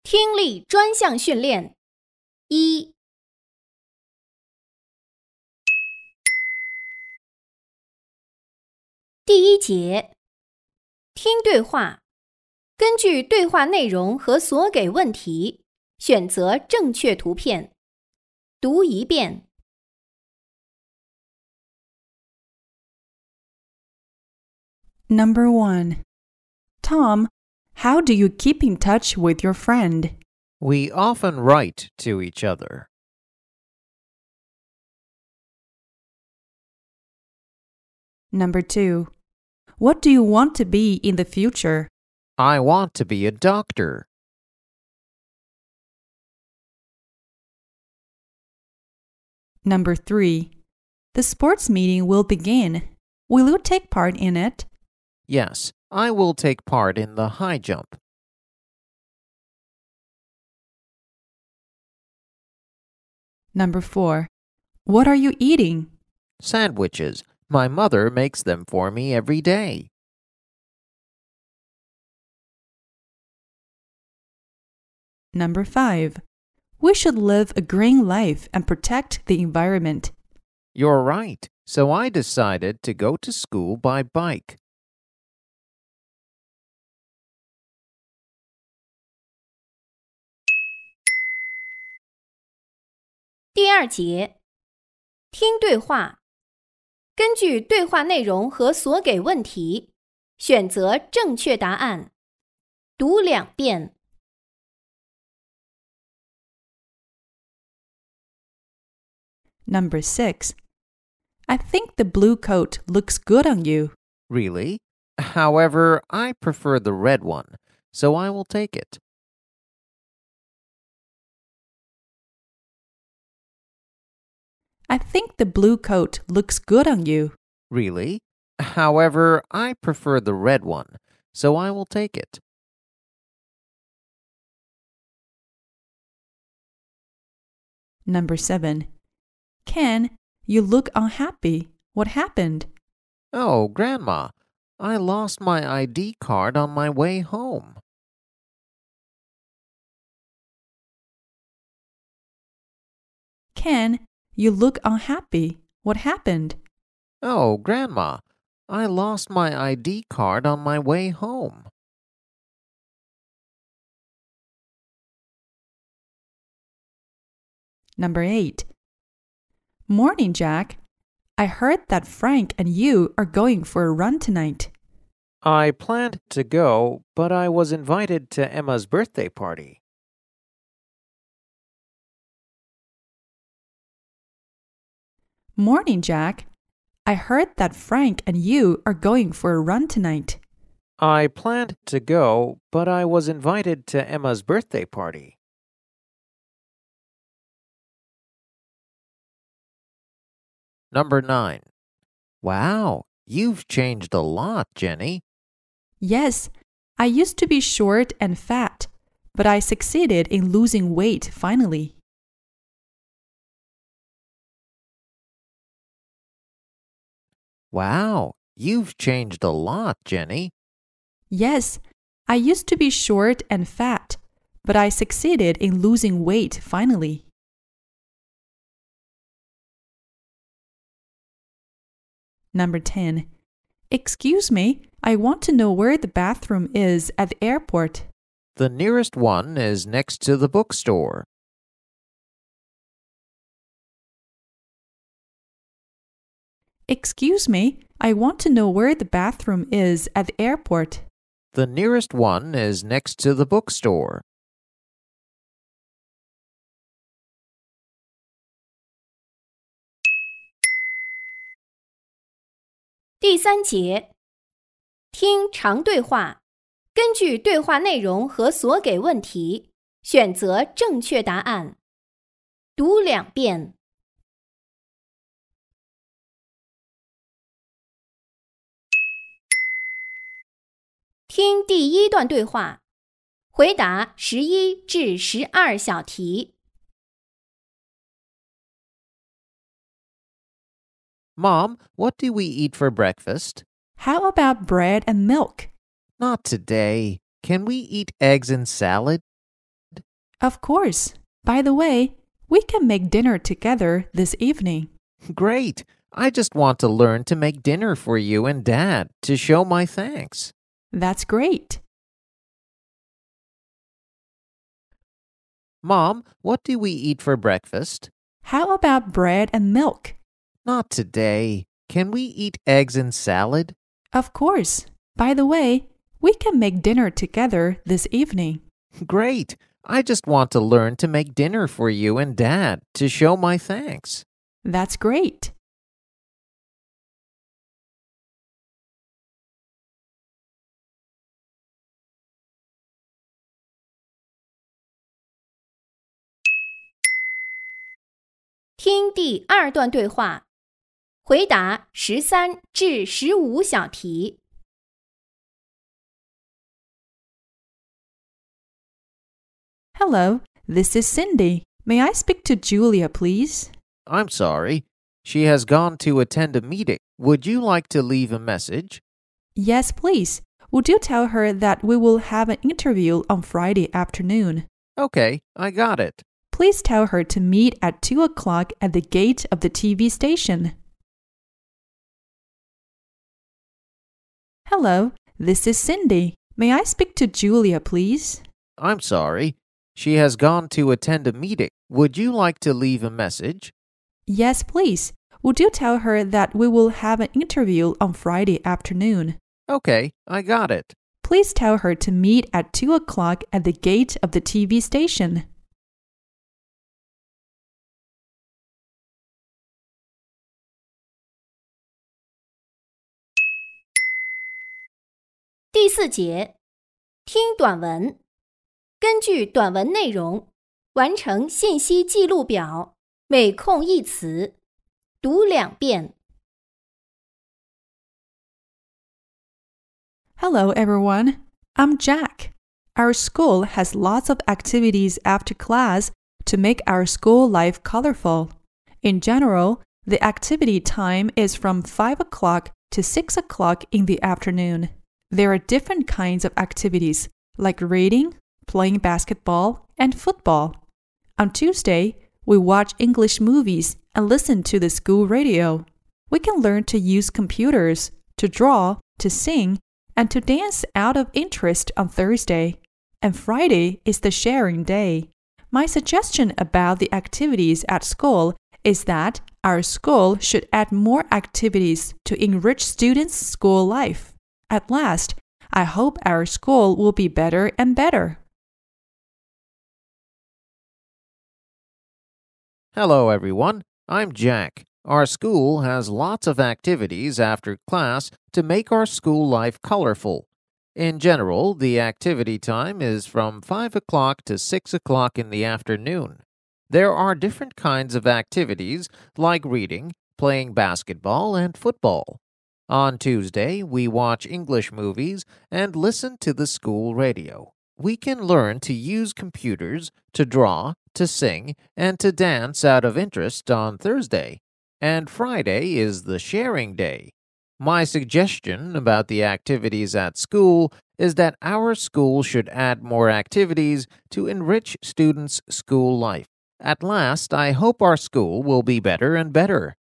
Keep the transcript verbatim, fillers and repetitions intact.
听力专项训练一。第一节，听对话，根据对话内容和所给问题，选择正确图片。读一遍。 Number one. Tom, how do you keep in touch with your friend? We often write to each other. Number two. What do you want to be in the future? I want to be a doctor. Number three. The sports meeting will begin. Will you take part in it? Yes, I will take part in the high jump. Number four. What are you eating? Sandwiches. My mother makes them for me every day. Number five. We should live a green life and protect the environment. You're right. So I decided to go to school by bike. 第二节，听对话，根据对话内容和所给问题，选择正确答案。读两遍。 Number six. I think the blue coat looks good on you. Really? However, I prefer the red one, so I will take it. I think the blue coat looks good on you. Really? However, I prefer the red one, so I will take it. Number seven. Ken, you look unhappy. What happened? Oh, Grandma, I lost my I D card on my way home. Ken, you look unhappy. What happened? Oh, Grandma, I lost my I D card on my way home. Number eight. Morning, Jack. I heard that Frank and you are going for a run tonight. I planned to go, but I was invited to Emma's birthday party. Morning, Jack. I heard that Frank and you are going for a run tonight. I planned to go, but I was invited to Emma's birthday party. Number nine. Wow, you've changed a lot, Jenny. Yes, I used to be short and fat, but I succeeded in losing weight finally. Wow, you've changed a lot, Jenny. Yes, I used to be short and fat, but I succeeded in losing weight finally. Number ten. Excuse me, I want to know where the bathroom is at the airport. The nearest one is next to the bookstore. Excuse me, I want to know where the bathroom is at the airport. The nearest one is next to the bookstore. 第三节，听长对话，根据对话内容和所给问题，选择正确答案。读两遍。听第一段对话，回答十一至十二小题。 Mom, what do we eat for breakfast? How about bread and milk? Not today. Can we eat eggs and salad? Of course. By the way, we can make dinner together this evening. Great! I just want to learn to make dinner for you and Dad to show my thanks. That's great. Mom, what do we eat for breakfast? How about bread and milk? Not today. Can we eat eggs and salad? Of course. By the way, we can make dinner together this evening. Great! I just want to learn to make dinner for you and Dad to show my thanks. That's great. 听第二段对话，回答十三至十五小题。 Hello, this is Cindy. May I speak to Julia, please? I'm sorry. She has gone to attend a meeting. Would you like to leave a message? Yes, please. Would you tell her that we will have an interview on Friday afternoon? Okay, I got it. Please tell her to meet at two o'clock at the gate of the T V station. Hello, this is Cindy. May I speak to Julia, please? I'm sorry. She has gone to attend a meeting. Would you like to leave a message? Yes, please. Would you tell her that we will have an interview on Friday afternoon? Okay, I got it. Please tell her to meet at two o'clock at the gate of the T V station. 第四节，听短文，根据短文内容完成信息记录表，每空一词，读两遍。 Hello, everyone. I'm Jack. Our school has lots of activities after class to make our school life colorful. In general, the activity time is from five o'clock to six o'clock in the afternoon. There are different kinds of activities like reading, playing basketball, and football. On Tuesday, we watch English movies and listen to the school radio. We can learn to use computers, to draw, to sing, and to dance out of interest on Thursday. And Friday is the sharing day. My suggestion about the activities at school is that our school should add more activities to enrich students' school life. At last, I hope our school will be better and better. Hello, everyone. I'm Jack. Our school has lots of activities after class to make our school life colorful. In general, the activity time is from five o'clock to six o'clock in the afternoon. There are different kinds of activities like reading, playing basketball, and football. On Tuesday, we watch English movies and listen to the school radio. We can learn to use computers, to draw, to sing, and to dance out of interest on Thursday. And Friday is the sharing day. My suggestion about the activities at school is that our school should add more activities to enrich students' school life. At last, I hope our school will be better and better.